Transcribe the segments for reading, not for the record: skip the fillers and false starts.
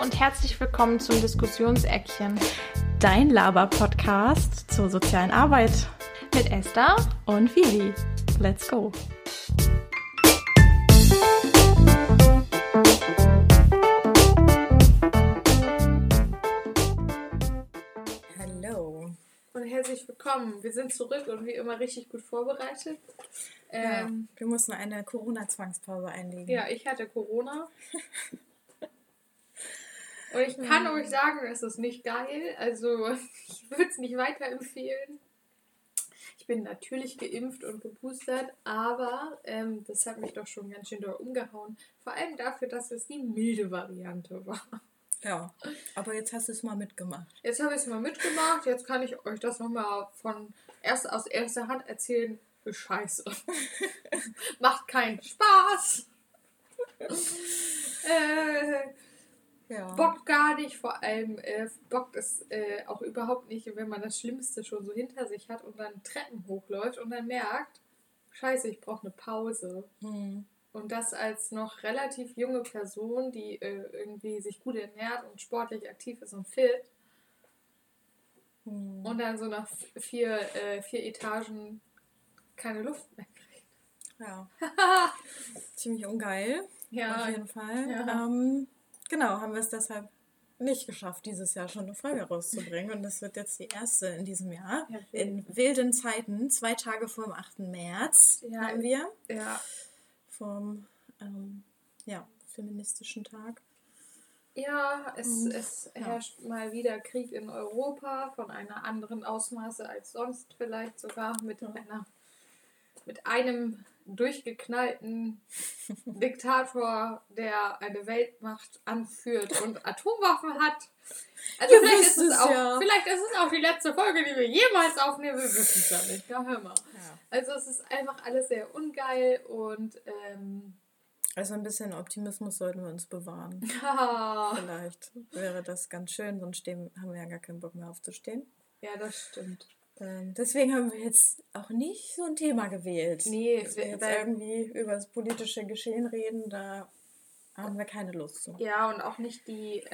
und herzlich willkommen zum Diskussionseckchen. Dein Laber-Podcast zur sozialen Arbeit. Mit Esther Und Vivi. Let's go. Hallo. und herzlich willkommen. Wir sind zurück und wie immer richtig gut vorbereitet. Wir mussten eine Corona-Zwangspause einlegen. Ja, ich hatte Corona. Und ich kann euch sagen, es ist nicht geil. Also ich würde es nicht weiterempfehlen. Ich bin natürlich geimpft und geboostert, aber das hat mich doch schon ganz schön doll umgehauen. Vor allem dafür, dass es die milde Variante war. Ja, aber jetzt hast du es mal mitgemacht. Jetzt habe ich es mal mitgemacht. Jetzt kann ich euch das nochmal aus erster Hand erzählen. Ist scheiße. Macht keinen Spaß. Bockt gar nicht. Vor allem bockt es auch überhaupt nicht, wenn man das Schlimmste schon so hinter sich hat und dann Treppen hochläuft und dann merkt, scheiße, ich brauche eine Pause. Und das als noch relativ junge Person, die irgendwie sich gut ernährt und sportlich aktiv ist und fit. Und dann so nach vier Etagen keine Luft mehr kriegt. Ja. Ziemlich ungeil. Ja. Auf jeden Fall. Ja. Genau, haben wir es deshalb nicht geschafft, dieses Jahr schon eine Folge rauszubringen. Und das wird jetzt die erste in diesem Jahr. Ja, in wilden Zeiten, 2 Tage vor dem 8. März haben wir. Ja. Vom feministischen Tag. Ja, es herrscht mal wieder Krieg in Europa von einer anderen Ausmaße als sonst vielleicht sogar mit einem durchgeknallten Diktator, der eine Weltmacht anführt und Atomwaffen hat. Also vielleicht ist es auch die letzte Folge, die wir jemals aufnehmen. Wir wissen es ja nicht. Ja, hör mal. Ja. Also es ist einfach alles sehr ungeil und also ein bisschen Optimismus sollten wir uns bewahren. Vielleicht wäre das ganz schön, sonst haben wir ja gar keinen Bock mehr aufzustehen. Ja, das stimmt. Deswegen haben wir jetzt auch nicht so ein Thema gewählt. Nee, dass wir jetzt irgendwie über das politische Geschehen reden, da haben wir keine Lust zu. Ja, und auch nicht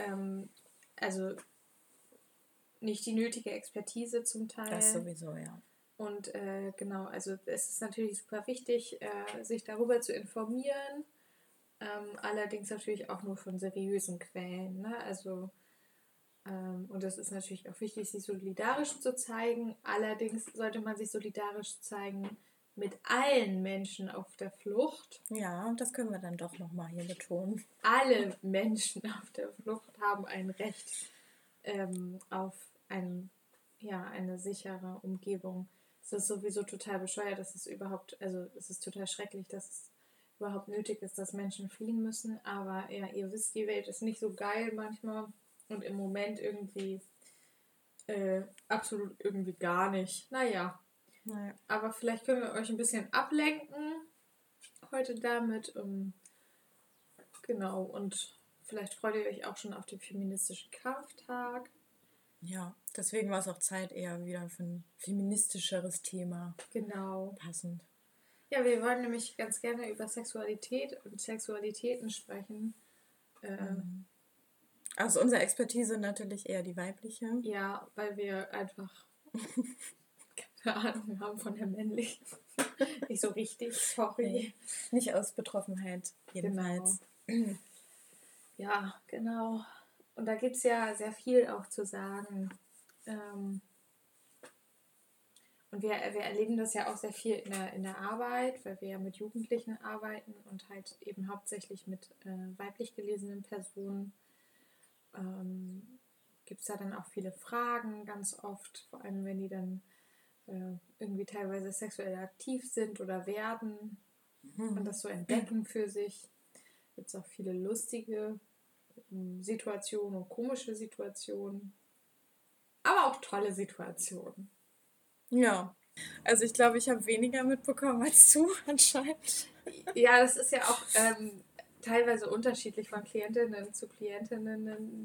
nicht die nötige Expertise zum Teil. Das sowieso, ja. Und genau, also es ist natürlich super wichtig, sich darüber zu informieren. Allerdings natürlich auch nur von seriösen Quellen. Ne? Also, und es ist natürlich auch wichtig, sich solidarisch zu zeigen. Allerdings sollte man sich solidarisch zeigen mit allen Menschen auf der Flucht. Ja, das können wir dann doch nochmal hier betonen. Alle Menschen auf der Flucht haben ein Recht auf eine sichere Umgebung. Es ist sowieso total bescheuert, es ist total schrecklich, dass es überhaupt nötig ist, dass Menschen fliehen müssen. Aber ja, ihr wisst, die Welt ist nicht so geil manchmal und im Moment irgendwie absolut irgendwie gar nicht. Naja. Aber vielleicht können wir euch ein bisschen ablenken heute damit. Genau, und vielleicht freut ihr euch auch schon auf den feministischen Kampftag. Ja, deswegen war es auch Zeit eher wieder für ein feministischeres Thema. Genau. Passend. Ja, wir wollen nämlich ganz gerne über Sexualität und Sexualitäten sprechen. Also unsere Expertise natürlich eher die weibliche. Ja, weil wir einfach keine Ahnung haben von der männlichen. Nicht so richtig, sorry. Nee, nicht aus Betroffenheit, jedenfalls. Genau. Ja, genau. Und da gibt es ja sehr viel auch zu sagen. Und wir erleben das ja auch sehr viel in der Arbeit, weil wir ja mit Jugendlichen arbeiten und halt eben hauptsächlich mit weiblich gelesenen Personen. Gibt es da dann auch viele Fragen, ganz oft, vor allem wenn die dann irgendwie teilweise sexuell aktiv sind oder werden und das so entdecken für sich. Gibt es auch viele lustige Situationen und komische Situationen, aber auch tolle Situationen. Ja, also ich glaube, ich habe weniger mitbekommen als du anscheinend. Ja, das ist ja auch teilweise unterschiedlich von Klientinnen zu Klientinnen.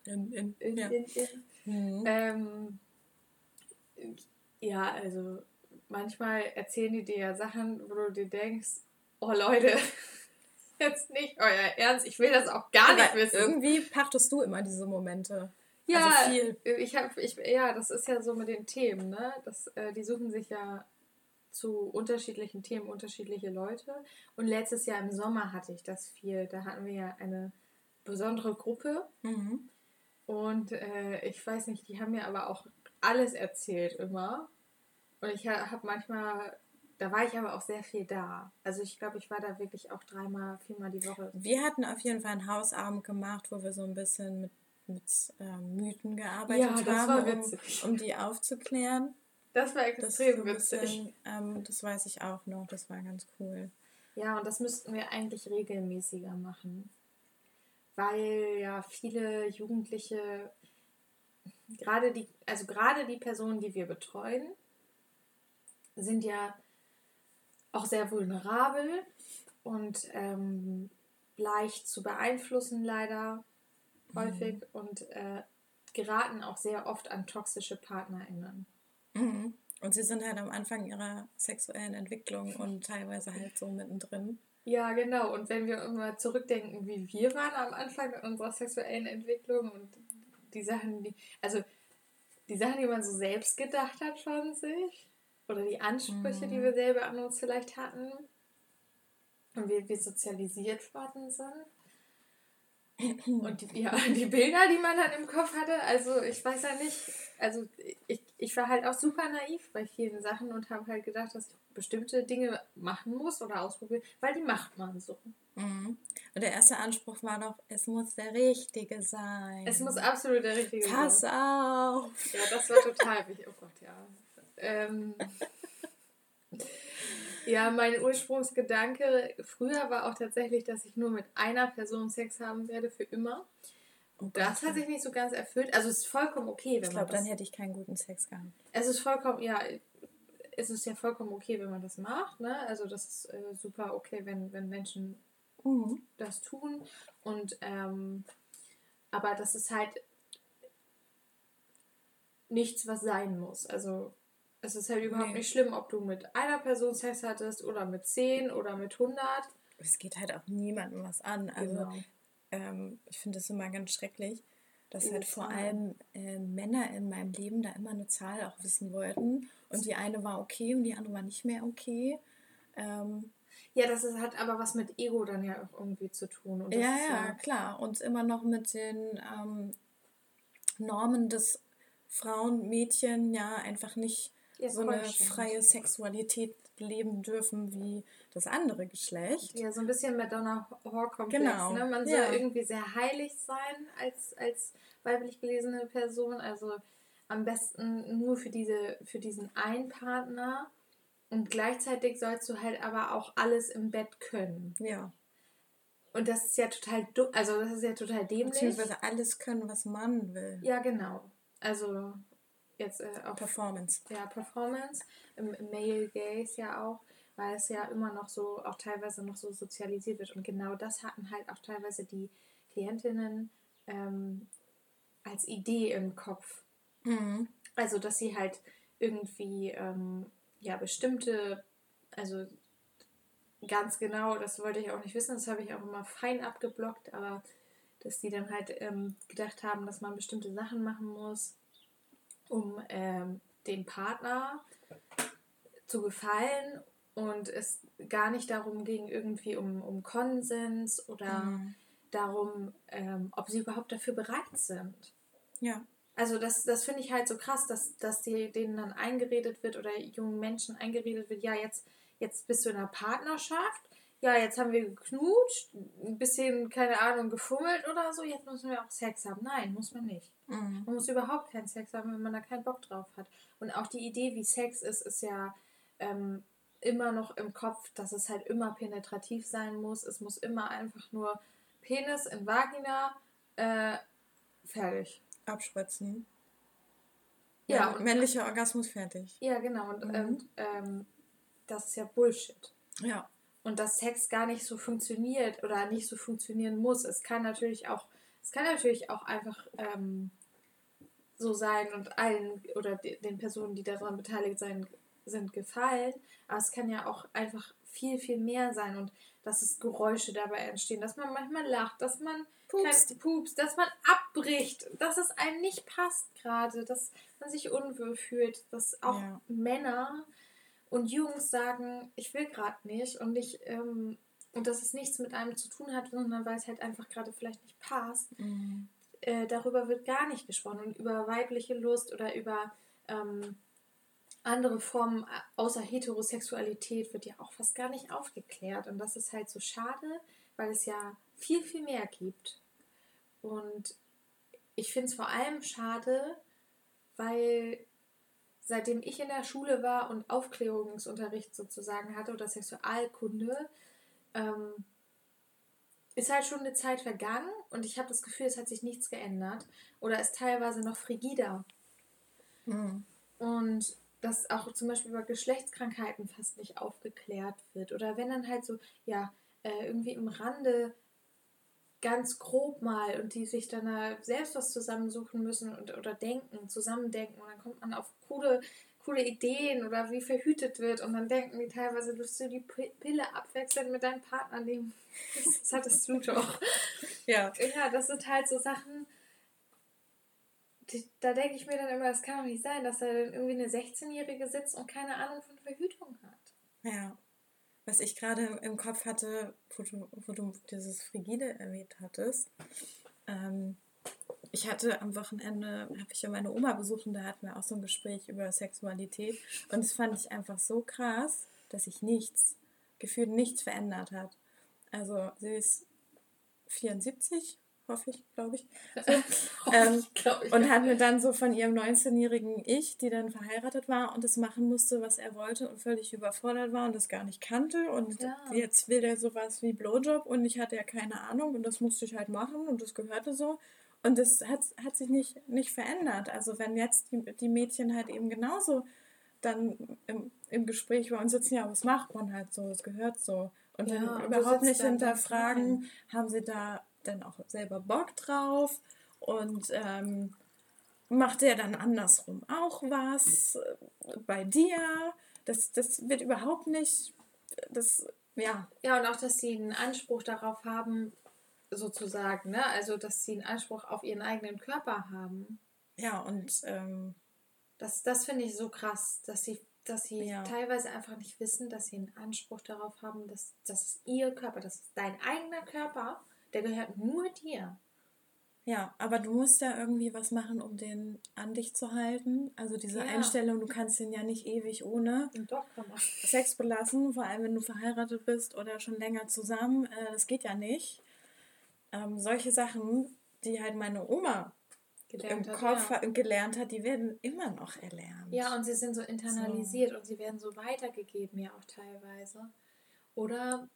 Ja, also manchmal erzählen die dir ja Sachen, wo du dir denkst, oh Leute, jetzt nicht euer Ernst. Ich will das auch gar nicht wissen. Irgendwie pachtest du immer diese Momente. Ja, also viel. Ja, das ist ja so mit den Themen, ne? Die suchen sich ja zu unterschiedlichen Themen unterschiedliche Leute. Und letztes Jahr im Sommer hatte ich das viel. Da hatten wir ja eine besondere Gruppe. Mhm. Und ich weiß nicht, die haben mir aber auch alles erzählt immer. Und ich habe manchmal, da war ich aber auch sehr viel da. Also ich glaube, ich war da wirklich auch 3-mal, 4-mal die Woche. Wir hatten auf jeden Fall einen Hausabend gemacht, wo wir so ein bisschen mit Mythen gearbeitet haben, das war witzig. Um die aufzuklären. Das war extrem witzig. Das weiß ich auch noch, das war ganz cool. Ja, und das müssten wir eigentlich regelmäßiger machen. Weil ja viele Jugendliche, gerade die Personen, die wir betreuen, sind ja auch sehr vulnerabel und leicht zu beeinflussen leider häufig und geraten auch sehr oft an toxische PartnerInnen. Mhm. Und sie sind halt am Anfang ihrer sexuellen Entwicklung und teilweise halt so mittendrin. Ja, genau. Und wenn wir immer zurückdenken, wie wir waren am Anfang unserer sexuellen Entwicklung und die Sachen, die man so selbst gedacht hat von sich oder die Ansprüche, die wir selber an uns vielleicht hatten und wie wir sozialisiert worden sind. Und die Bilder, die man dann im Kopf hatte, also ich weiß ja nicht, also ich war halt auch super naiv bei vielen Sachen und habe halt gedacht, dass ich bestimmte Dinge machen muss oder ausprobieren, weil die macht man so. Mhm. Und der erste Anspruch war doch, es muss der Richtige sein. Es muss absolut der Richtige sein. Pass auf! Ja, das war total wichtig. Oh Gott, ja. Ja, mein Ursprungsgedanke früher war auch tatsächlich, dass ich nur mit einer Person Sex haben werde für immer. Und das hat sich nicht so ganz erfüllt. Also es ist vollkommen okay, wenn ich glaube, dann hätte ich keinen guten Sex gehabt. Es ist ja vollkommen okay, wenn man das macht. Ne? Also das ist super okay, wenn Menschen das tun. Und aber das ist halt nichts, was sein muss. Also es ist halt überhaupt nicht schlimm, ob du mit einer Person Sex hattest oder mit 10 oder mit 100. Es geht halt auch niemandem was an. Also ich finde es immer ganz schrecklich, dass halt vor allem Männer in meinem Leben da immer eine Zahl auch wissen wollten. Und die eine war okay und die andere war nicht mehr okay. Ja, hat aber was mit Ego dann ja auch irgendwie zu tun. Und das ist klar. Und immer noch mit den Normen des Frauen, Mädchen ja einfach nicht so eine freie Sexualität leben dürfen wie das andere Geschlecht. Ja, so ein bisschen Madonna-Whore-Komplex. Genau. Ne? Man soll irgendwie sehr heilig sein als weiblich gelesene Person. Also am besten nur für diesen einen Partner. Und gleichzeitig sollst du halt aber auch alles im Bett können. Ja. Und das ist ja total also das ist ja total dämlich. Beziehungsweise alles können, was man will. Ja, genau. Also jetzt auch Performance. Ja, Performance. Im Male Gaze ja auch, weil es ja immer noch so, auch teilweise noch so sozialisiert wird. Und genau das hatten halt auch teilweise die Klientinnen als Idee im Kopf. Mhm. Also, dass sie halt irgendwie bestimmte, also ganz genau, das wollte ich auch nicht wissen, das habe ich auch immer fein abgeblockt, aber dass die dann halt gedacht haben, dass man bestimmte Sachen machen muss, um dem Partner zu gefallen und es gar nicht darum ging, irgendwie um Konsens oder darum, ob sie überhaupt dafür bereit sind. Ja. Also das finde ich halt so krass, dass denen dann eingeredet wird oder jungen Menschen eingeredet wird, ja, jetzt bist du in einer Partnerschaft, ja, jetzt haben wir geknutscht, ein bisschen, keine Ahnung, gefummelt oder so, jetzt müssen wir auch Sex haben. Nein, muss man nicht. Man muss überhaupt keinen Sex haben, wenn man da keinen Bock drauf hat. Und auch die Idee, wie Sex ist ja immer noch im Kopf, dass es halt immer penetrativ sein muss. Es muss immer einfach nur Penis in Vagina, fertig. Abspritzen. Ja, und männlicher Orgasmus fertig. Ja, genau. Und das ist ja Bullshit. Ja. Und dass Sex gar nicht so funktioniert oder nicht so funktionieren muss. Es kann natürlich auch einfach so sein und allen oder den Personen, die daran beteiligt sind, gefallen. Aber es kann ja auch einfach viel, viel mehr sein. Und dass es Geräusche dabei entstehen, dass man manchmal lacht, dass man Pupst, dass man abbricht, dass es einem nicht passt gerade, dass man sich unwohl fühlt, dass auch Männer und Jungs sagen, ich will gerade nicht und und dass es nichts mit einem zu tun hat, sondern weil es halt einfach gerade vielleicht nicht passt. Darüber wird gar nicht gesprochen. Und über weibliche Lust oder über andere Formen außer Heterosexualität wird ja auch fast gar nicht aufgeklärt. Und das ist halt so schade, weil es ja viel, viel mehr gibt. Und ich finde es vor allem schade, weil seitdem ich in der Schule war und Aufklärungsunterricht sozusagen hatte oder Sexualkunde, ist halt schon eine Zeit vergangen und ich habe das Gefühl, es hat sich nichts geändert oder ist teilweise noch frigider. Und dass auch zum Beispiel über Geschlechtskrankheiten fast nicht aufgeklärt wird. Oder wenn dann halt so, irgendwie im Rande ganz grob mal und die sich dann selbst was zusammensuchen müssen oder zusammendenken und dann kommt man auf coole Ideen oder wie verhütet wird und dann denken die teilweise, wirst du die Pille abwechselnd mit deinem Partner nehmen. Das hattest du doch. Ja, das sind halt so Sachen, da denke ich mir dann immer, das kann doch nicht sein, dass da dann irgendwie eine 16-Jährige sitzt und keine Ahnung von Verhütung hat. Ja. Was ich gerade im Kopf hatte, wo du dieses Frigide erwähnt hattest, ich hatte am Wochenende, habe ich ja meine Oma besucht und da hatten wir auch so ein Gespräch über Sexualität und das fand ich einfach so krass, dass sich gefühlt nichts verändert hat. Also sie ist 74, hoffe ich, glaube ich. So. Und hat mir dann so von ihrem 19-jährigen Ich, die dann verheiratet war und das machen musste, was er wollte und völlig überfordert war und das gar nicht kannte und jetzt will er sowas wie Blowjob und ich hatte ja keine Ahnung und das musste ich halt machen und das gehörte so und das hat sich nicht verändert. Also wenn jetzt die Mädchen halt eben genauso dann im Gespräch bei uns sitzen, ja, was macht man halt so, es gehört so und dann überhaupt nicht hinterfragen, haben sie da dann auch selber Bock drauf und macht der dann andersrum auch was bei dir? Das wird überhaupt nicht, Ja, und auch, dass sie einen Anspruch darauf haben, sozusagen, ne? Also, dass sie einen Anspruch auf ihren eigenen Körper haben. Ja, und das finde ich so krass, dass sie teilweise einfach nicht wissen, dass sie einen Anspruch darauf haben, dass es ihr Körper, das ist dein eigener Körper, der gehört nur dir. Ja, aber du musst ja irgendwie was machen, um den an dich zu halten. Also diese Einstellung, du kannst den ja nicht ewig ohne Sex belassen, vor allem wenn du verheiratet bist oder schon länger zusammen. Das geht ja nicht. Solche Sachen, die halt meine Oma gelernt hat, die werden immer noch erlernt. Ja, und sie sind so internalisiert und sie werden so weitergegeben ja auch teilweise. Oder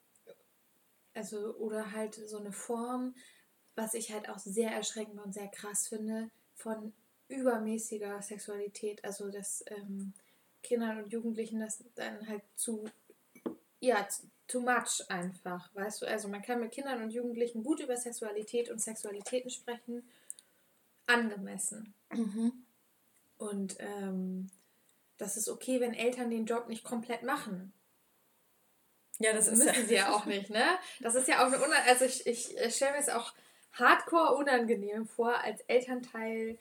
halt so eine Form, was ich halt auch sehr erschreckend und sehr krass finde, von übermäßiger Sexualität. Also, dass Kindern und Jugendlichen das dann halt too much einfach, weißt du? Also, man kann mit Kindern und Jugendlichen gut über Sexualität und Sexualitäten sprechen, angemessen. Und das ist okay, wenn Eltern den Job nicht komplett machen. Ja, das müssen sie ja auch nicht, ne? Das ist ja auch also ich stelle mir es auch hardcore unangenehm vor, als Elternteil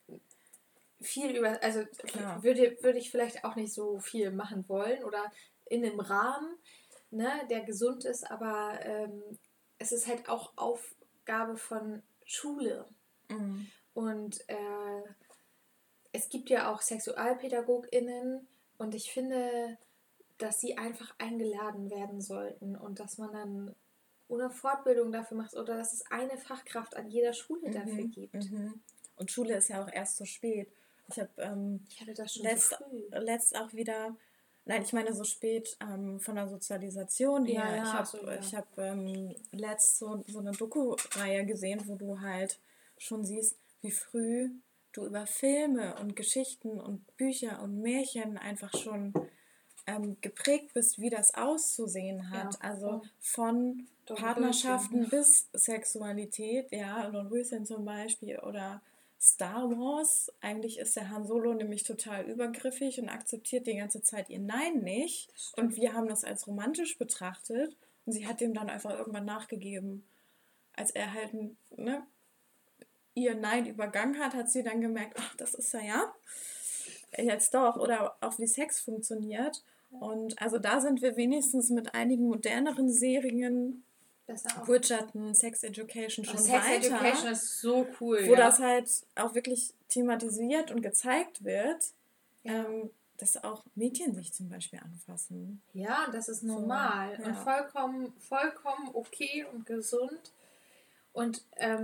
also würde ich vielleicht auch nicht so viel machen wollen oder in einem Rahmen, ne, der gesund ist, aber es ist halt auch Aufgabe von Schule. Und es gibt ja auch SexualpädagogInnen und ich finde, dass sie einfach eingeladen werden sollten und dass man dann eine Fortbildung dafür macht oder dass es eine Fachkraft an jeder Schule dafür gibt. Und Schule ist ja auch erst so spät. Ich hatte das schon letzt auch wieder, nein, ich meine so spät von der Sozialisation her. Ich habe letzt so eine Doku-Reihe gesehen, wo du halt schon siehst, wie früh du über Filme und Geschichten und Bücher und Märchen einfach schon geprägt bist, wie das auszusehen hat. Ja, also von Partnerschaften bis Sexualität, ja, Dornröschen zum Beispiel oder Star Wars. Eigentlich ist der Han Solo nämlich total übergriffig und akzeptiert die ganze Zeit ihr Nein nicht. Und wir haben das als romantisch betrachtet. Und Und sie hat ihm dann einfach irgendwann nachgegeben. Als er halt ihr Nein übergangen hat sie dann gemerkt, ach, das ist ja jetzt doch. Oder auch wie Sex funktioniert. Und also da sind wir wenigstens mit einigen moderneren Serien, Bridgerton, Sex Education schon Sex weiter. Sex Education ist so cool, wo das halt auch wirklich thematisiert und gezeigt wird, dass auch Mädchen sich zum Beispiel anfassen. Ja, das ist normal und vollkommen okay und gesund. Und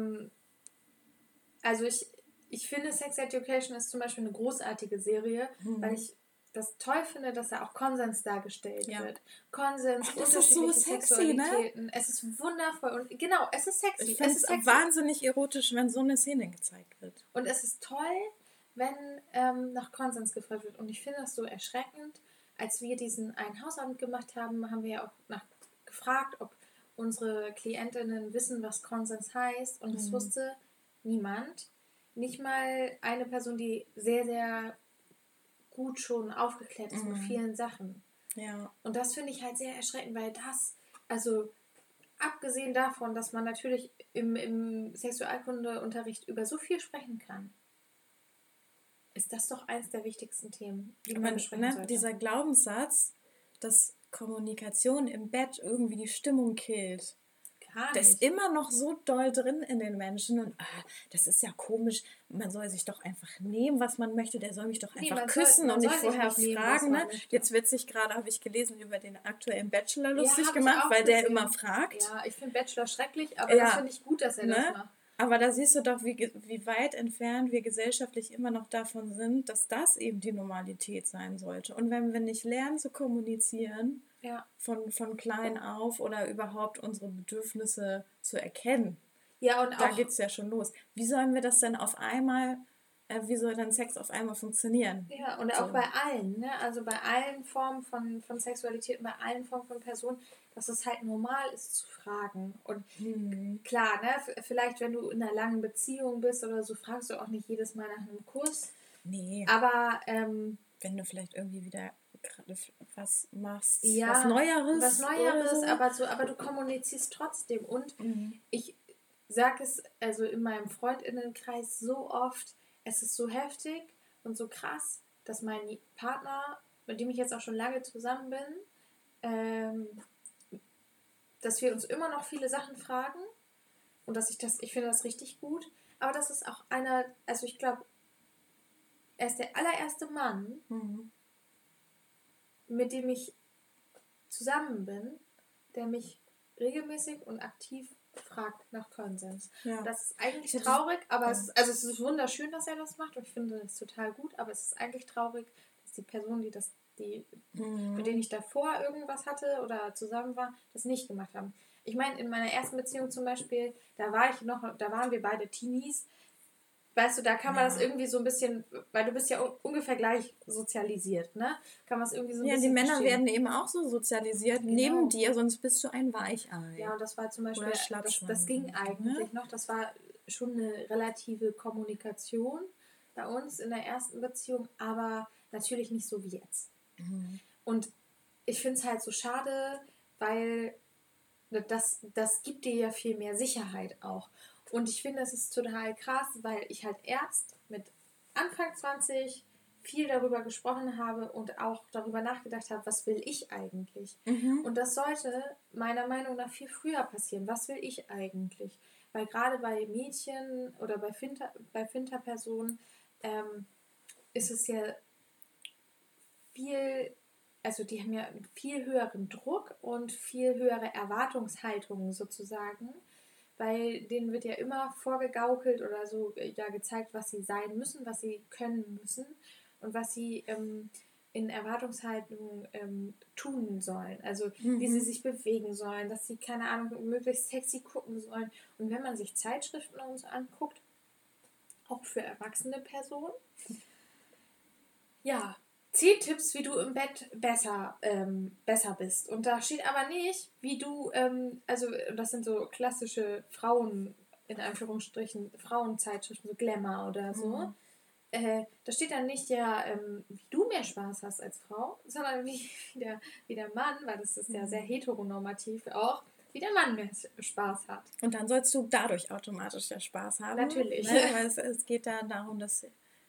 also ich finde, Sex Education ist zum Beispiel eine großartige Serie, weil ich das toll finde, dass da auch Konsens dargestellt wird. Konsens, unterschiedliche so Sexualitäten. Ne? Es ist wundervoll und genau, es ist sexy. Ich finde es wahnsinnig erotisch, wenn so eine Szene gezeigt wird. Und es ist toll, wenn nach Konsens gefragt wird. Und ich finde das so erschreckend. Als wir diesen einen Hausabend gemacht haben, haben wir ja auch gefragt, ob unsere Klientinnen wissen, was Konsens heißt. Und das wusste niemand. Nicht mal eine Person, die sehr, sehr gut schon aufgeklärt ist mit vielen Sachen. Ja. Und das finde ich halt sehr erschreckend, weil also abgesehen davon, dass man natürlich im Sexualkundeunterricht über so viel sprechen kann, ist das doch eins der wichtigsten Themen, die man besprechen sollte. Dieser Glaubenssatz, dass Kommunikation im Bett irgendwie die Stimmung killt. Das ist immer noch so doll drin in den Menschen und das ist ja komisch, man soll sich doch einfach nehmen, was man möchte, der soll mich doch einfach küssen und nicht vorher fragen. Ne? Jetzt wird sich gerade, habe ich gelesen, über den aktuellen Bachelor lustig gemacht, weil der immer fragt. Ja, ich finde Bachelor schrecklich, aber das finde ich gut, dass er das macht. Aber da siehst du doch, wie weit entfernt wir gesellschaftlich immer noch davon sind, dass das eben die Normalität sein sollte. Und wenn wir nicht lernen zu kommunizieren, von klein auf oder überhaupt unsere Bedürfnisse zu erkennen, da geht es ja schon los. Wie sollen wir das denn auf einmal, wie soll dann Sex auf einmal funktionieren? Ja, und auch bei allen, ne? Also bei allen Formen von Sexualität, bei allen Formen von Personen, dass es halt normal ist zu fragen. Und klar, ne? Vielleicht wenn du in einer langen Beziehung bist oder so, fragst du auch nicht jedes Mal nach einem Kuss. Nee. Aber wenn du vielleicht irgendwie wieder gerade was machst, was Neueres. So. aber du kommunizierst trotzdem. Und ich sage es also in meinem Freundinnenkreis so oft, es ist so heftig und so krass, dass mein Partner, mit dem ich jetzt auch schon lange zusammen bin, dass wir uns immer noch viele Sachen fragen und dass ich finde das richtig gut, aber das ist auch also ich glaube, er ist der allererste Mann, mit dem ich zusammen bin, der mich regelmäßig und aktiv fragt nach Konsens. Ja. Das ist eigentlich traurig, aber es ist wunderschön, dass er das macht und ich finde das total gut, aber es ist eigentlich traurig, dass die Person, mit denen ich davor irgendwas hatte oder zusammen war, das nicht gemacht haben. Ich meine, in meiner ersten Beziehung zum Beispiel, da waren wir beide Teenies. Weißt du, da kann man das irgendwie so ein bisschen, weil du bist ja ungefähr gleich sozialisiert, ne? Kann man es irgendwie so ein bisschen die Männer werden eben auch so sozialisiert neben dir, sonst bist du ein Weichei. Ja, und das war zum Beispiel, das ging eigentlich noch, das war schon eine relative Kommunikation bei uns in der ersten Beziehung, aber natürlich nicht so wie jetzt. Und ich finde es halt so schade, weil das gibt dir ja viel mehr Sicherheit auch. Und ich finde, das ist total krass, weil ich halt erst mit Anfang 20 viel darüber gesprochen habe und auch darüber nachgedacht habe, was will ich eigentlich? Und das sollte meiner Meinung nach viel früher passieren. Was will ich eigentlich? Weil gerade bei Mädchen oder bei Finterpersonen ist es ja die haben ja einen viel höheren Druck und viel höhere Erwartungshaltungen sozusagen, weil denen wird ja immer vorgegaukelt oder so gezeigt, was sie sein müssen, was sie können müssen und was sie in Erwartungshaltung tun sollen. Also wie sie sich bewegen sollen, dass sie, keine Ahnung, möglichst sexy gucken sollen. Und wenn man sich Zeitschriften und so anguckt, auch für erwachsene Personen, 10 Tipps, wie du im Bett besser bist. Und da steht aber nicht, wie du, das sind so klassische Frauen, in Anführungsstrichen, Frauenzeitschriften, so Glamour oder so. da steht dann nicht wie du mehr Spaß hast als Frau, sondern wie der Mann, weil das ist ja sehr heteronormativ auch, wie der Mann mehr Spaß hat. Und dann sollst du dadurch automatisch ja Spaß haben. Natürlich. Ne? Weil es geht da darum, dass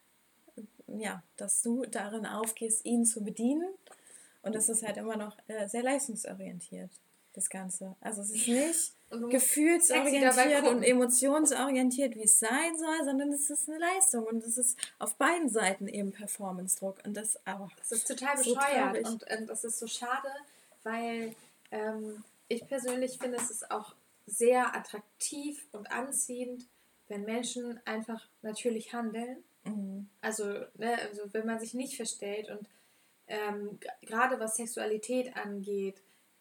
du darin aufgehst, ihn zu bedienen. Und das ist halt immer noch sehr leistungsorientiert, das Ganze. Also es ist nicht gefühlsorientiert und emotionsorientiert, wie es sein soll, sondern es ist eine Leistung. Und es ist auf beiden Seiten eben Performance-Druck. Und das ist total bescheuert. Und das ist so schade, weil ich persönlich finde, es ist auch sehr attraktiv und anziehend, wenn Menschen einfach natürlich handeln. Mhm. Also wenn man sich nicht verstellt und gerade was Sexualität angeht,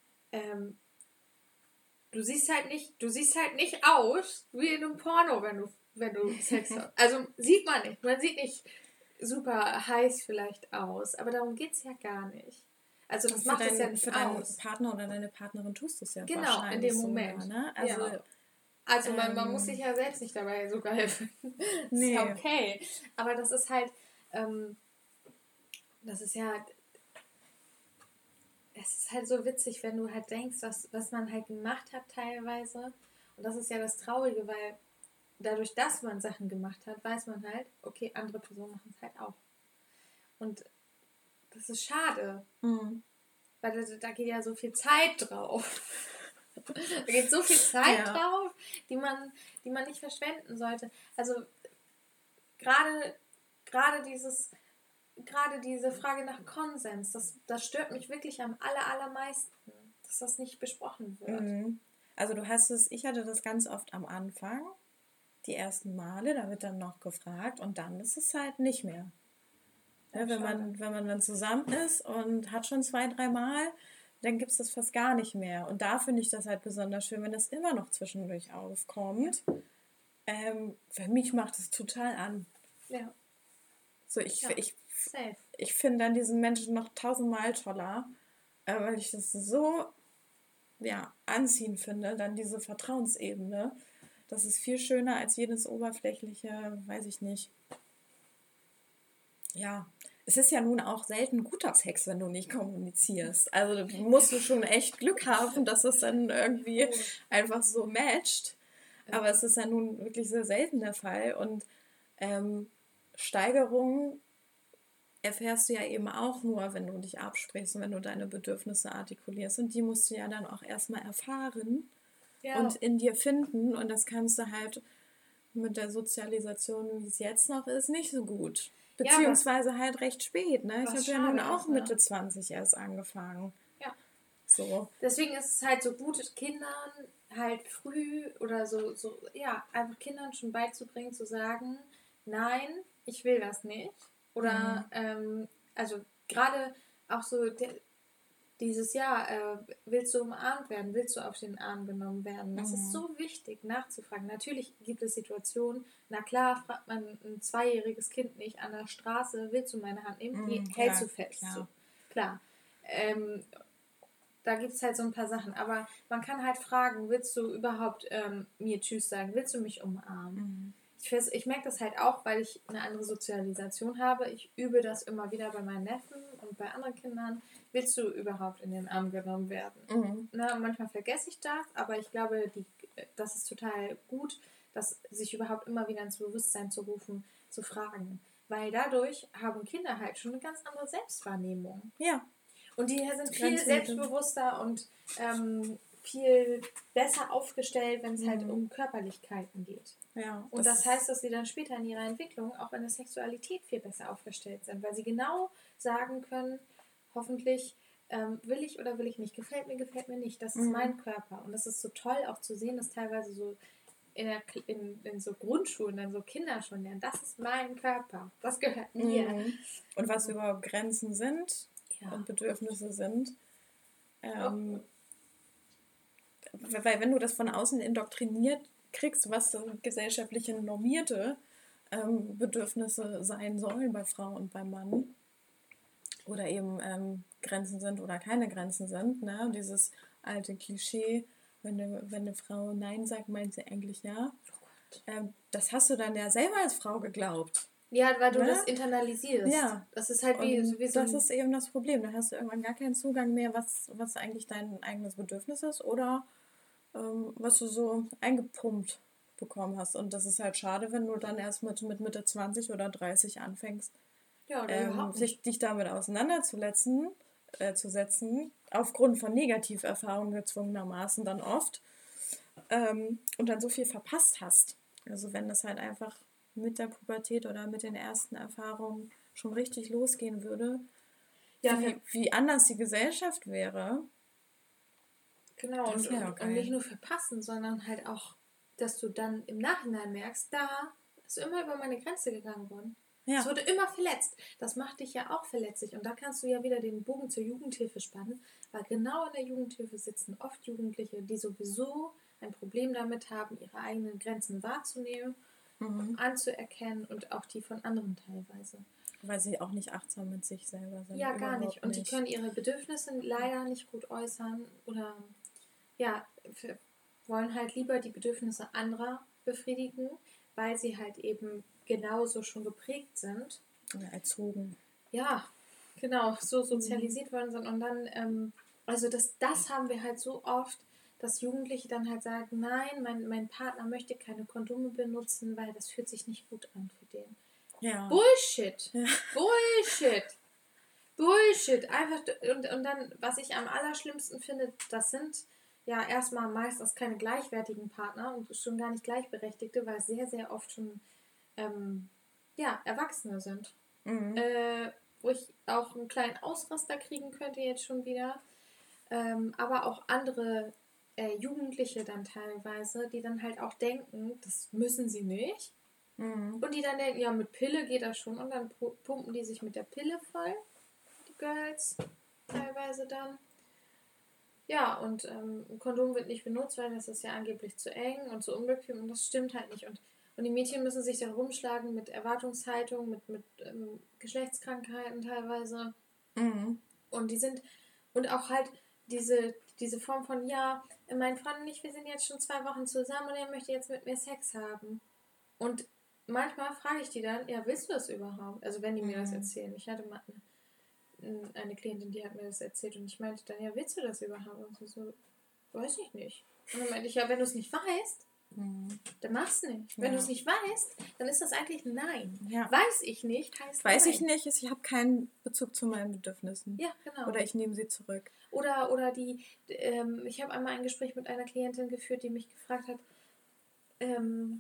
du siehst halt nicht aus wie in einem Porno, wenn du Sex hast. Also sieht man nicht. Man sieht nicht super heiß vielleicht aus, aber darum geht es ja gar nicht. Also das macht es ja nicht für deinen Partner oder deine Partnerin tust du es ja genau, in dem Moment. Sogar, ne? Also man muss sich ja selbst nicht dabei sogar helfen. Das ist ja okay. Aber das ist halt, es ist halt so witzig, wenn du halt denkst, was man halt gemacht hat teilweise. Und das ist ja das Traurige, weil dadurch, dass man Sachen gemacht hat, weiß man halt, okay, andere Personen machen es halt auch. Und das ist schade. Mhm. Weil da geht ja so viel Zeit drauf. Da geht so viel Zeit drauf, die man nicht verschwenden sollte. Also gerade diese Frage nach Konsens, das stört mich wirklich am allermeisten, dass das nicht besprochen wird. Mhm. Also ich hatte das ganz oft am Anfang, die ersten Male, da wird dann noch gefragt und dann ist es halt nicht mehr. Ja, wenn man dann zusammen ist und hat schon 2-3 Mal, dann gibt es das fast gar nicht mehr. Und da finde ich das halt besonders schön, wenn das immer noch zwischendurch aufkommt. Für mich macht es total an. Ja. So, ich finde dann diesen Menschen noch 1000-mal toller, weil ich das so anziehend finde, dann diese Vertrauensebene. Das ist viel schöner als jedes oberflächliche, weiß ich nicht. Ja, es ist ja nun auch selten guter Sex, wenn du nicht kommunizierst. Also musst du schon echt Glück haben, dass es dann irgendwie einfach so matcht. Aber es ist ja nun wirklich sehr selten der Fall. Und Steigerungen erfährst du ja eben auch nur, wenn du dich absprichst und wenn du deine Bedürfnisse artikulierst. Und die musst du ja dann auch erstmal erfahren und in dir finden. Und das kannst du halt mit der Sozialisation, wie es jetzt noch ist, nicht so gut. Beziehungsweise halt recht spät. Ne? Ich habe ja nun auch Mitte 20 erst angefangen. Ja. So. Deswegen ist es halt so gut, Kindern halt früh oder einfach Kindern schon beizubringen, zu sagen, nein, ich will das nicht. Oder, also gerade auch so dieses Jahr, willst du umarmt werden, willst du auf den Arm genommen werden? Das ist so wichtig nachzufragen. Natürlich gibt es Situationen, na klar, fragt man ein 2-jähriges Kind nicht an der Straße, willst du meine Hand nehmen? Die hältst du fest. So. Klar. Da gibt es halt so ein paar Sachen. Aber man kann halt fragen, willst du überhaupt mir Tschüss sagen? Willst du mich umarmen? Ich merke das halt auch, weil ich eine andere Sozialisation habe. Ich übe das immer wieder bei meinen Neffen und bei anderen Kindern. Willst du überhaupt in den Arm genommen werden? Na, manchmal vergesse ich das, aber ich glaube, das ist total gut, das sich überhaupt immer wieder ins Bewusstsein zu rufen, zu fragen. Weil dadurch haben Kinder halt schon eine ganz andere Selbstwahrnehmung. Ja. Und die sind viel selbstbewusster und viel besser aufgestellt, wenn es halt um Körperlichkeiten geht. Ja, und das heißt, dass sie dann später in ihrer Entwicklung auch in der Sexualität viel besser aufgestellt sind, weil sie genau sagen können, hoffentlich will ich oder will ich nicht, gefällt mir nicht, das ist mein Körper. Und das ist so toll auch zu sehen, dass teilweise so in so Grundschulen dann so Kinder schon lernen, das ist mein Körper, das gehört mir. Und was überhaupt Grenzen sind und Bedürfnisse sind. Weil wenn du das von außen indoktriniert kriegst, was so gesellschaftliche normierte Bedürfnisse sein sollen bei Frau und beim Mann oder eben Grenzen sind oder keine Grenzen sind, ne? Dieses alte Klischee, wenn eine Frau Nein sagt, meint sie eigentlich ja. Das hast du dann ja selber als Frau geglaubt. Ja, weil du ne? das internalisierst. Ja. Das ist halt wie so das ist eben das Problem. Da hast du irgendwann gar keinen Zugang mehr, was eigentlich dein eigenes Bedürfnis ist oder was du so eingepumpt bekommen hast. Und das ist halt schade, wenn du dann erst mit Mitte 20 oder 30 anfängst, ja, oder überhaupt nicht. dich damit auseinanderzusetzen, aufgrund von Negativerfahrungen gezwungenermaßen dann oft, und dann so viel verpasst hast. Also wenn das halt einfach mit der Pubertät oder mit den ersten Erfahrungen schon richtig losgehen würde, Ja, wie anders die Gesellschaft wäre. genau, Das wär auch und nicht geil. nur verpassen, sondern halt auch, dass du dann im Nachhinein merkst, da ist immer über meine Grenze gegangen worden. Ja. Es wurde immer verletzt. Das macht dich ja auch verletzlich. Und da kannst du ja wieder den Bogen zur Jugendhilfe spannen, weil genau in der Jugendhilfe sitzen oft Jugendliche, die sowieso ein Problem damit haben, ihre eigenen Grenzen wahrzunehmen, anzuerkennen und auch die von anderen teilweise. Weil sie auch nicht achtsam mit sich selber sind. Ja, gar nicht. Und die können ihre Bedürfnisse leider nicht gut äußern oder ja, wollen halt lieber die Bedürfnisse anderer befriedigen, weil sie halt eben genauso schon geprägt sind. Ja, erzogen. Ja, genau, so sozialisiert worden sind. Und dann, also das haben wir halt so oft, dass Jugendliche dann halt sagen, nein, mein Partner möchte keine Kondome benutzen, weil das fühlt sich nicht gut an für den. Ja. Bullshit! Ja. Bullshit! Einfach, und dann, was ich am allerschlimmsten finde, das sind ja erstmal meistens keine gleichwertigen Partner und schon gar nicht gleichberechtigte, weil sehr, sehr oft schon Erwachsene sind. Wo ich auch einen kleinen Ausraster kriegen könnte jetzt schon wieder. Aber auch andere Jugendliche dann teilweise, die dann halt auch denken, das müssen sie nicht. Und die dann denken, ja, mit Pille geht das schon. Und dann pumpen die sich mit der Pille voll, die Girls teilweise dann. Ja, und ein Kondom wird nicht benutzt, weil das ist ja angeblich zu eng und zu unbequem. Und das stimmt halt nicht. Und die Mädchen müssen sich dann rumschlagen mit Erwartungshaltung, mit Geschlechtskrankheiten teilweise. Und die sind, und auch halt diese Form von, ja, mein Freund und ich, wir sind jetzt schon 2 Wochen zusammen und er möchte jetzt mit mir Sex haben. Und manchmal frage ich die dann, ja, willst du das überhaupt? Also wenn die mir das erzählen. Ich hatte mal eine Klientin, die hat mir das erzählt und ich meinte dann, ja, willst du das überhaupt? Und sie so, weiß ich nicht. Und dann meinte ich, ja, wenn du es nicht weißt, dann mach's nicht. Wenn du es nicht weißt, dann ist das eigentlich ein Nein. Ja. Weiß ich nicht, heißt Weiß Nein. ich nicht, ich habe keinen Bezug zu meinen Bedürfnissen. Ja, genau. Oder ich nehme sie zurück. Oder ich habe einmal ein Gespräch mit einer Klientin geführt, die mich gefragt hat, wenn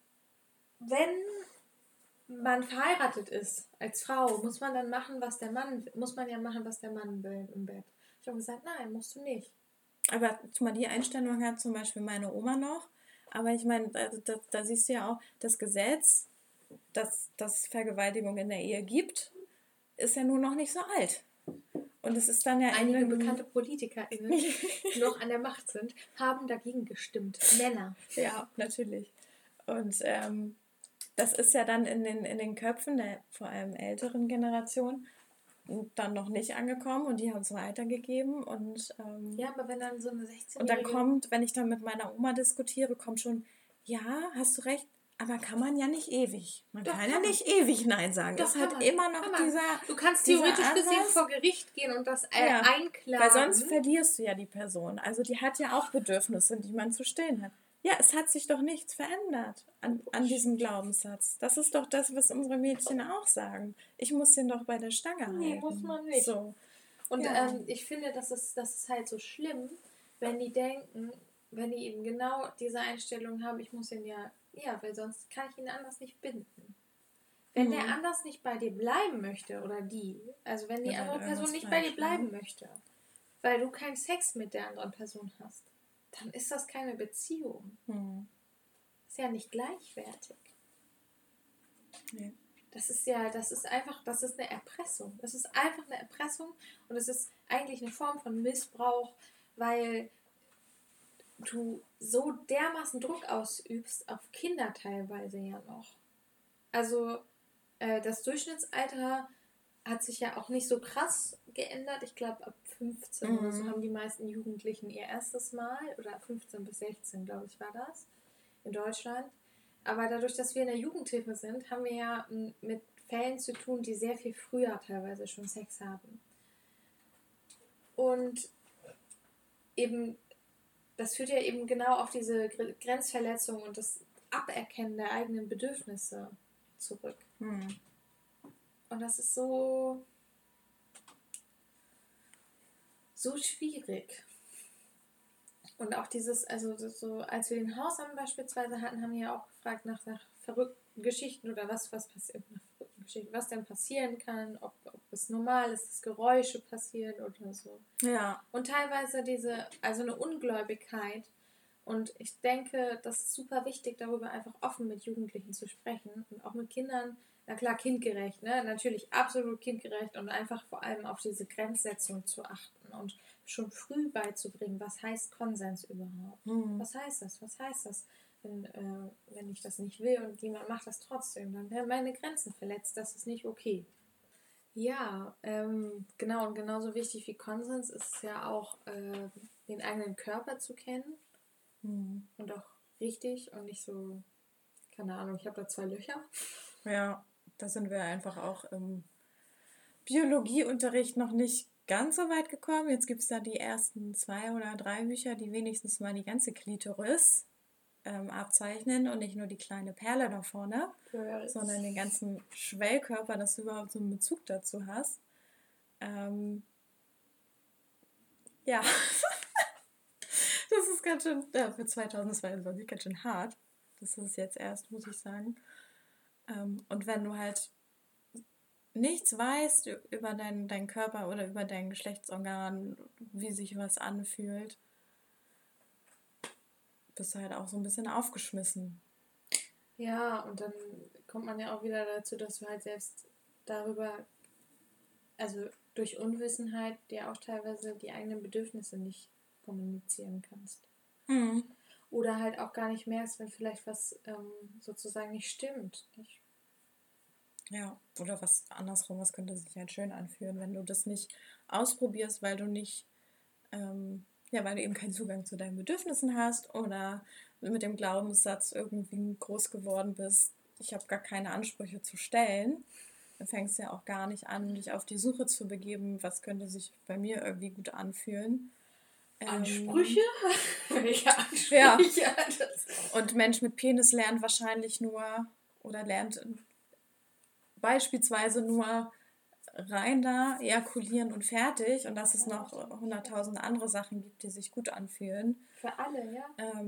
man verheiratet ist als Frau, muss man ja machen, was der Mann will im Bett. Ich habe gesagt, nein, musst du nicht. Aber mal die Einstellung hat zum Beispiel meine Oma noch. Aber ich meine, da siehst du ja auch, das Gesetz, das Vergewaltigung in der Ehe gibt, ist ja nur noch nicht so alt. Und es ist dann ja einige bekannte PolitikerInnen, die noch an der Macht sind, haben dagegen gestimmt. Männer. Ja, natürlich. Und das ist ja dann in den Köpfen der vor allem älteren Generation dann noch nicht angekommen und die haben es weitergegeben. Und, ja, aber wenn dann so eine 16-Jährige... Und dann kommt, wenn ich dann mit meiner Oma diskutiere, kommt schon, ja, hast du recht, aber kann man ja nicht ewig. Man kann ja nicht ewig Nein sagen. Doch, es hat immer noch dieser... Du kannst theoretisch gesehen vor Gericht gehen und das einklagen. Weil sonst verlierst du ja die Person. Also die hat ja auch Bedürfnisse, die man zu stillen hat. Ja, es hat sich doch nichts verändert an diesem Glaubenssatz. Das ist doch das, was unsere Mädchen auch sagen. Ich muss den doch bei der Stange halten. Nee, muss man nicht. So. Und ich finde, das ist halt so schlimm, wenn die denken, wenn die eben genau diese Einstellung haben, ich muss ihn ja, weil sonst kann ich ihn anders nicht binden. Wenn der anders nicht bei dir bleiben möchte, oder die, also wenn die andere Person nicht bei dir bleiben möchte, weil du keinen Sex mit der anderen Person hast, dann ist das keine Beziehung. Ist ja nicht gleichwertig. Nee. Das ist eine Erpressung. Das ist einfach eine Erpressung und es ist eigentlich eine Form von Missbrauch, weil du so dermaßen Druck ausübst auf Kinder teilweise ja noch. Also das Durchschnittsalter hat sich ja auch nicht so krass geändert. Ich glaube, ab 15 oder so haben die meisten Jugendlichen ihr erstes Mal, oder 15 bis 16, glaube ich, war das, in Deutschland. Aber dadurch, dass wir in der Jugendhilfe sind, haben wir ja mit Fällen zu tun, die sehr viel früher teilweise schon Sex haben. Und eben, das führt ja eben genau auf diese Grenzverletzung und das Aberkennen der eigenen Bedürfnisse zurück. Und das ist so schwierig. Und auch dieses, also so, als wir den Hausamt beispielsweise hatten, haben wir ja auch gefragt nach verrückten Geschichten oder was passiert, nach verrückten Geschichten, was denn passieren kann, ob es normal ist, dass Geräusche passieren oder so. Ja. Und teilweise also eine Ungläubigkeit. Und ich denke, das ist super wichtig, darüber einfach offen mit Jugendlichen zu sprechen und auch mit Kindern, na klar, kindgerecht, ne? Natürlich absolut kindgerecht und einfach vor allem auf diese Grenzsetzung zu achten und schon früh beizubringen, was heißt Konsens überhaupt? Was heißt das? Was heißt das, wenn ich das nicht will und jemand macht das trotzdem? Dann werden meine Grenzen verletzt, das ist nicht okay. Ja, genau, und genauso wichtig wie Konsens ist es ja auch, den eigenen Körper zu kennen. Und auch richtig und nicht so, keine Ahnung, ich habe da 2 Löcher. Ja, da sind wir einfach auch im Biologieunterricht noch nicht ganz so weit gekommen. Jetzt gibt es da die ersten 2 oder 3 Bücher, die wenigstens mal die ganze Klitoris abzeichnen und nicht nur die kleine Perle da vorne, sondern den ganzen Schwellkörper, dass du überhaupt so einen Bezug dazu hast. Ja, das ist ganz schön, für 2022 ganz schön hart. Das ist jetzt erst, muss ich sagen. Und wenn du halt nichts weißt über deinen Körper oder über dein Geschlechtsorgan, wie sich was anfühlt, bist du halt auch so ein bisschen aufgeschmissen. Ja, und dann kommt man ja auch wieder dazu, dass du halt selbst darüber, also durch Unwissenheit, dir auch teilweise die eigenen Bedürfnisse nicht kommunizieren kannst. Oder halt auch gar nicht merkst, wenn vielleicht was sozusagen nicht stimmt. Ja, oder was andersrum, was könnte sich halt schön anfühlen, wenn du das nicht ausprobierst, weil du nicht, weil du eben keinen Zugang zu deinen Bedürfnissen hast oder mit dem Glaubenssatz irgendwie groß geworden bist, ich habe gar keine Ansprüche zu stellen. Dann fängst du ja auch gar nicht an, dich auf die Suche zu begeben, was könnte sich bei mir irgendwie gut anfühlen. Ansprüche? Welche Ansprüche? Ja. Und Mensch mit Penis lernt wahrscheinlich nur oder lernt beispielsweise nur rein da, ejakulieren und fertig und dass es noch 100.000 andere Sachen gibt, die sich gut anfühlen. Für alle, ja.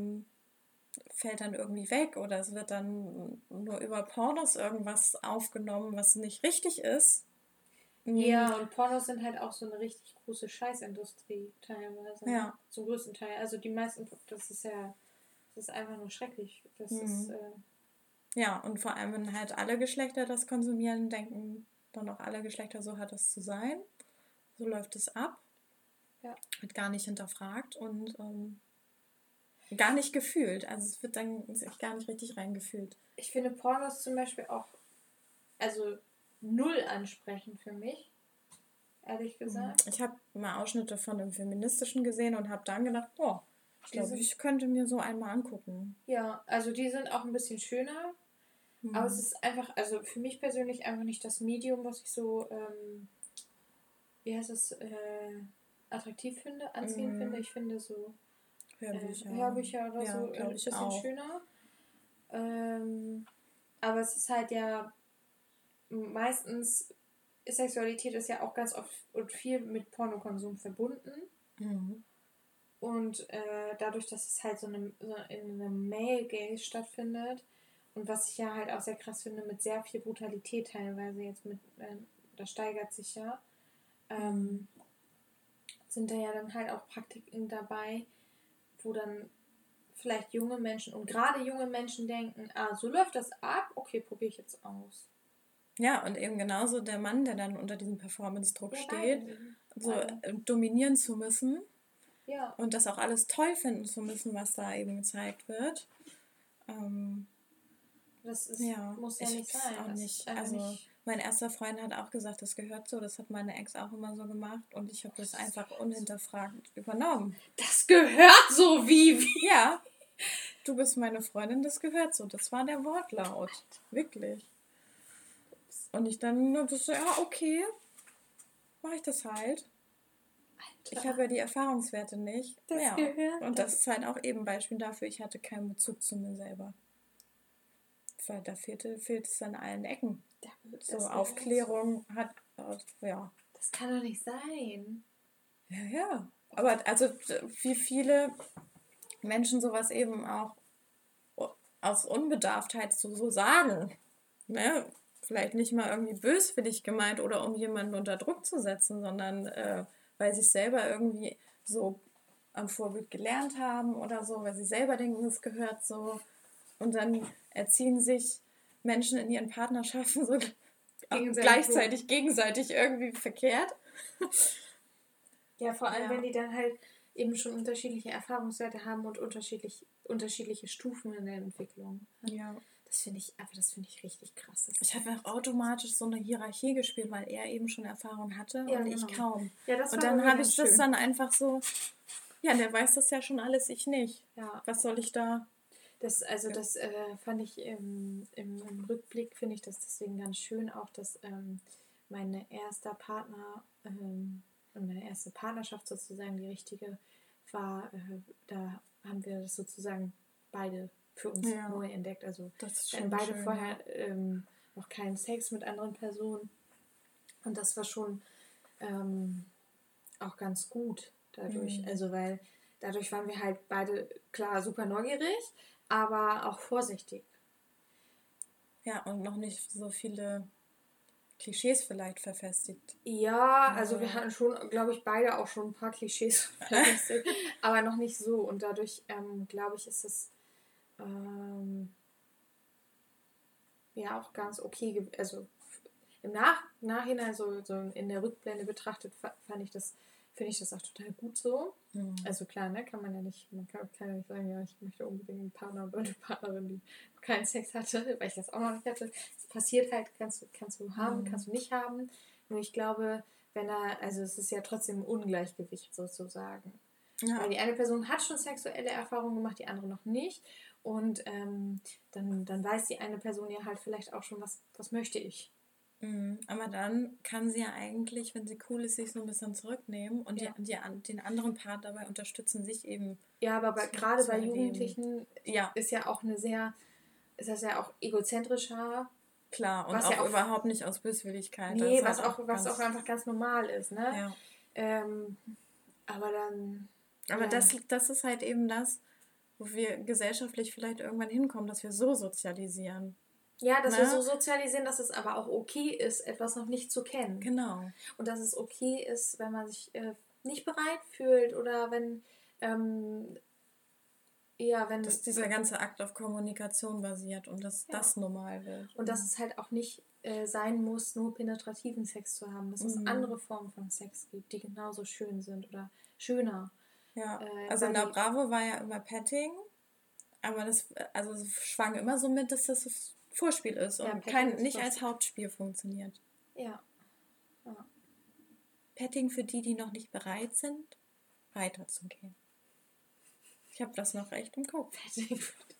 Fällt dann irgendwie weg oder es wird dann nur über Pornos irgendwas aufgenommen, was nicht richtig ist. Ja, und Pornos sind halt auch so eine richtig große Scheißindustrie teilweise. Ja. Zum größten Teil. Also die meisten, das ist einfach nur schrecklich. Das ist, ja, und vor allem, wenn halt alle Geschlechter das konsumieren, denken dann auch alle Geschlechter, so hat es zu sein. So läuft es ab. Ja. Wird gar nicht hinterfragt und gar nicht gefühlt. Also es wird dann sich gar nicht richtig reingefühlt. Ich finde Pornos zum Beispiel auch, also 0 ansprechend für mich, ehrlich gesagt. Ich habe mal Ausschnitte von einem Feministischen gesehen und habe dann gedacht, ich glaube, ich könnte mir so einmal angucken. Ja, also die sind auch ein bisschen schöner, aber es ist einfach, also für mich persönlich einfach nicht das Medium, was ich so, wie heißt es, attraktiv finde, anziehend finde. Ich finde so Hörbücher oder so ein bisschen auch schöner. Aber es ist halt ja meistens, Sexualität ist ja auch ganz oft und viel mit Pornokonsum verbunden. Und dadurch, dass es halt so in einem Male Gaze stattfindet und was ich ja halt auch sehr krass finde, mit sehr viel Brutalität teilweise jetzt das steigert sich ja, sind da ja dann halt auch Praktiken dabei, wo dann vielleicht junge Menschen und gerade junge Menschen denken, so läuft das ab, okay, probiere ich jetzt aus. Ja, und eben genauso der Mann, der dann unter diesem Performance-Druck steht, so dominieren zu müssen und das auch alles toll finden zu müssen, was da eben gezeigt wird. Das ist, muss ja nicht sein. Auch nicht. Also mein erster Freund hat auch gesagt, das gehört so, das hat meine Ex auch immer so gemacht und ich habe das einfach unhinterfragt übernommen. Das gehört so wie? Ja. du bist meine Freundin, das gehört so. Das war der Wortlaut. Wirklich. Und ich dann nur so, ja, okay, mache ich das halt. Alter. Ich habe ja die Erfahrungswerte nicht. Das gehört. Und das ist halt auch eben ein Beispiel dafür, ich hatte keinen Bezug zu mir selber. Weil da fehlt es an allen Ecken. So Aufklärung hat, ja. Das kann doch nicht sein. Ja. Aber also wie viele Menschen sowas eben auch aus Unbedarftheit so sagen. Ne? Vielleicht nicht mal irgendwie böswillig gemeint oder um jemanden unter Druck zu setzen, sondern weil sie es selber irgendwie so am Vorbild gelernt haben oder so, weil sie selber denken, es gehört so. Und dann erziehen sich Menschen in ihren Partnerschaften so gleichzeitig gegenseitig irgendwie verkehrt. Ja, vor allem, wenn die dann halt eben schon unterschiedliche Erfahrungswerte haben und unterschiedliche Stufen in der Entwicklung. Ja. Das finde ich richtig krass. Ich habe auch automatisch so eine Hierarchie gespielt, weil er eben schon Erfahrung hatte und ich kaum. Ja, das und dann habe ich das dann einfach so, ja, der weiß das ja schon alles, ich nicht. Ja. Was soll ich da? Das fand ich im Rückblick, finde ich das deswegen ganz schön auch, dass mein erster Partner und meine erste Partnerschaft sozusagen die richtige war, da haben wir das sozusagen beide für uns neu entdeckt. Also wir hatten beide schön, vorher noch keinen Sex mit anderen Personen und das war schon auch ganz gut dadurch. Also weil dadurch waren wir halt beide, klar, super neugierig, aber auch vorsichtig. Ja, und noch nicht so viele Klischees vielleicht verfestigt. Ja, also wir hatten schon, glaube ich, beide auch schon ein paar Klischees verfestigt, aber noch nicht so. Und dadurch, glaube ich, ist es ja auch ganz okay. Also im Nachhinein, so in der Rückblende betrachtet, finde ich das auch total gut so. Mhm. Also klar, ne, kann man ja nicht sagen, ja, ich möchte unbedingt einen Partner oder eine Partnerin, die keinen Sex hatte, weil ich das auch noch nicht hatte. Es passiert halt, kannst du haben, kannst du nicht haben. Nur ich glaube, also es ist ja trotzdem ein Ungleichgewicht sozusagen. Ja. Weil die eine Person hat schon sexuelle Erfahrungen gemacht, die andere noch nicht. Und dann weiß die eine Person ja halt vielleicht auch schon, was möchte ich. Aber dann kann sie ja eigentlich, wenn sie cool ist, sich so ein bisschen zurücknehmen und den anderen Part dabei unterstützen, sich eben. Ja, aber gerade bei Jugendlichen ist ja auch ist das ja auch egozentrischer. Klar, und auch überhaupt nicht aus Böswilligkeit. Nee, was auch einfach ganz normal ist, ne? Ja. Aber dann. Aber das ist halt eben das, wo wir gesellschaftlich vielleicht irgendwann hinkommen, dass wir so sozialisieren. Ja, dass wir so sozialisieren, dass es aber auch okay ist, etwas noch nicht zu kennen. Genau. Und dass es okay ist, wenn man sich nicht bereit fühlt oder wenn dass dieser ganze Akt auf Kommunikation basiert und dass das normal wird. Und dass es halt auch nicht sein muss, nur penetrativen Sex zu haben. Dass es andere Formen von Sex gibt, die genauso schön sind oder schöner. Ja, also in der Bravo war ja immer Petting, aber es schwang immer so mit, dass das Vorspiel ist und nicht als Hauptspiel funktioniert. Ja. Petting für die noch nicht bereit sind, weiterzugehen. Ich habe das noch echt im Kopf. Petting.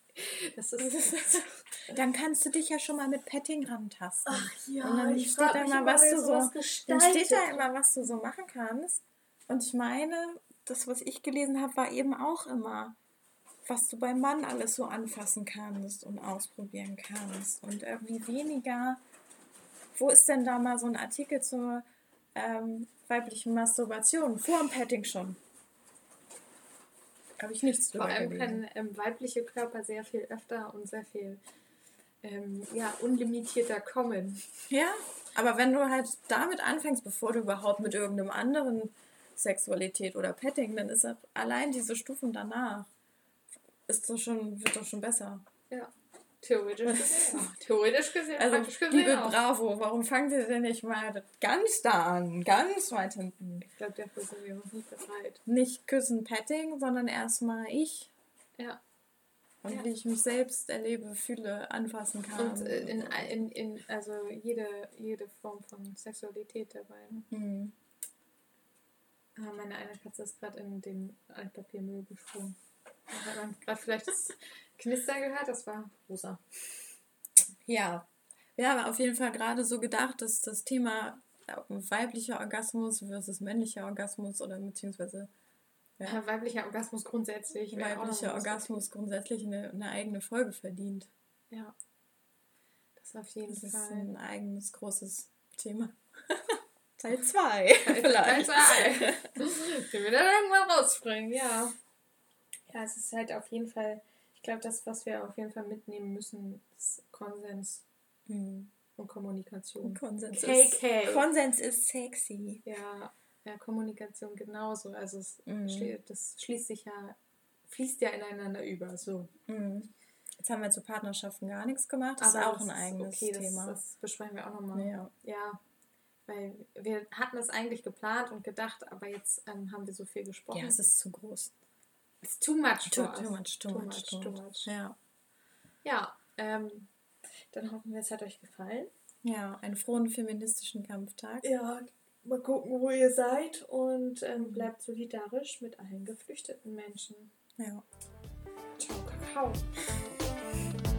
Dann kannst du dich ja schon mal mit Petting rantasten. Ach ja, und dann steht da immer, was du so machen kannst. Und ich meine, das, was ich gelesen habe, war eben auch immer, was du beim Mann alles so anfassen kannst und ausprobieren kannst. Und irgendwie weniger. Wo ist denn da mal so ein Artikel zur weiblichen Masturbation? Vor dem Petting schon. Habe ich nichts drüber gelesen. Vor allem kann weibliche Körper sehr viel öfter und sehr viel unlimitierter kommen. Ja, aber wenn du halt damit anfängst, bevor du überhaupt mit irgendeinem anderen Sexualität oder Petting, dann ist auch allein diese Stufen danach wird doch schon besser. Ja, theoretisch gesehen. Also, liebe Bravo, warum fangt ihr denn nicht mal ganz da an? Ganz weit hinten. Ich glaube, dafür sind wir noch nicht bereit. Nicht küssen, Petting, sondern erstmal ich. Ja. Und wie ich mich selbst erlebe, fühle, anfassen kann. Und also jede Form von Sexualität dabei. Mhm. Meine eine Katze ist gerade in den Altpapiermüll gesprungen. Hat man gerade vielleicht das Knistern gehört? Das war Rosa. Ja, wir haben auf jeden Fall gerade so gedacht, dass das Thema weiblicher Orgasmus versus männlicher Orgasmus oder beziehungsweise weiblicher Orgasmus grundsätzlich. Weiblicher Orgasmus grundsätzlich eine eigene Folge verdient. Ja, das auf jeden Fall. Das ist ein eigenes großes Thema. Teil 2 vielleicht. Teil 2. Wir werden irgendwann rausspringen, ja. Ja, es ist halt auf jeden Fall, ich glaube, das, was wir auf jeden Fall mitnehmen müssen, ist Konsens und Kommunikation. Konsens ist sexy. Ja, Kommunikation genauso. Also das fließt ja ineinander über. So. Jetzt haben wir zu Partnerschaften gar nichts gemacht. Das ist auch ein eigenes Thema. Das besprechen wir auch nochmal. Ja. Weil wir hatten es eigentlich geplant und gedacht, aber jetzt haben wir so viel gesprochen. Ja, es ist zu groß. It's too much. Too much. Ja, dann hoffen wir, es hat euch gefallen. Ja, einen frohen feministischen Kampftag. Ja, mal gucken, wo ihr seid und bleibt solidarisch mit allen geflüchteten Menschen. Ja. Ciao, Kakao.